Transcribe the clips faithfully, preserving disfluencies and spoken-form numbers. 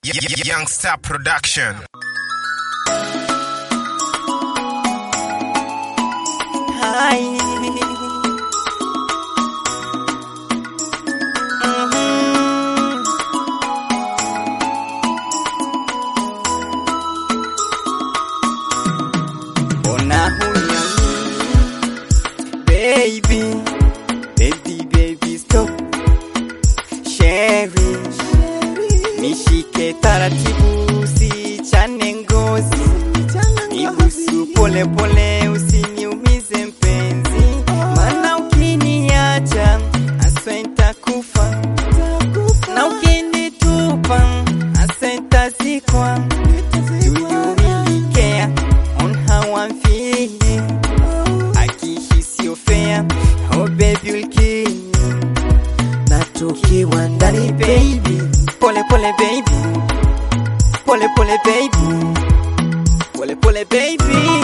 Youngstar Production. Hi. Baby, baby, baby, stop. Sherry, nishike taratibu, usichane ngozi, nibusu pole pole, usiniumize mpenzi, maana ukiniacha aswa nitakufa, na ukinitupa aswa nitazikwa. Do you really care on how I'm feeling? Oh baby will kill me. Natukiwa ndani baby, pole pole baby, pole pole baby, pole pole baby.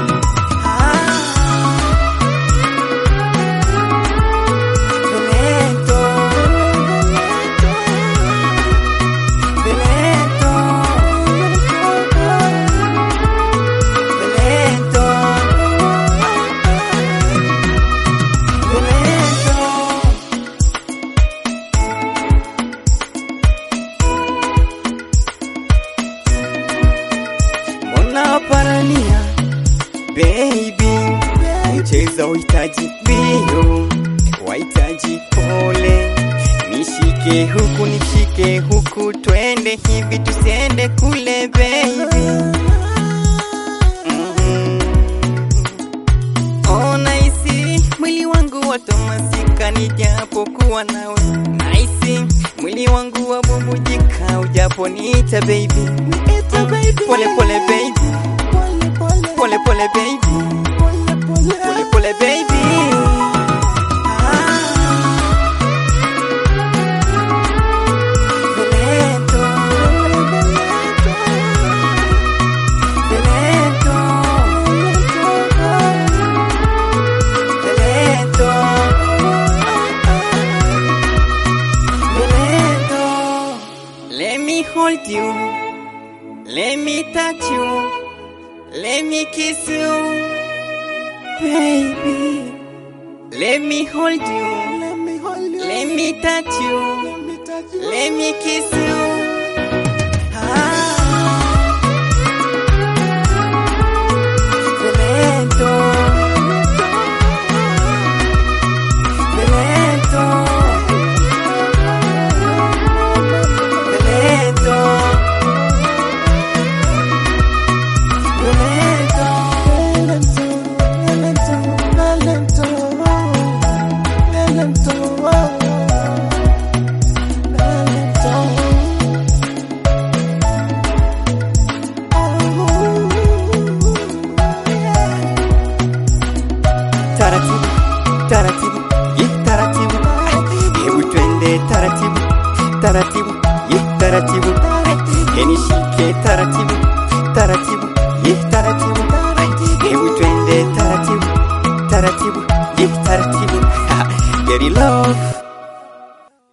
Parania baby, mchezo uhitaji bio, wahitaji pole, nishike huku nishike huku, twende hivi tusiende kule baby. mm-hmm. Oh naisi mwili wangu watomasika nijapokuwa nawe, naisi mwili wangu wabubujika ujaponiita baby. Pole pole baby, pole pole baby, pole pole baby. Let me hold you, let me touch you, let me kiss you, baby. Let me hold you, let me hold you, let me touch you, let me touch you, let me kiss you. Taratibu, taratibu, yeah taratibu, hebu twende taratibu, taratibu, yeah taratibu, nishike taratibu, taratibu, yeah taratibu, hebu twende taratibu, taratibu, yeah taratibu, get it love.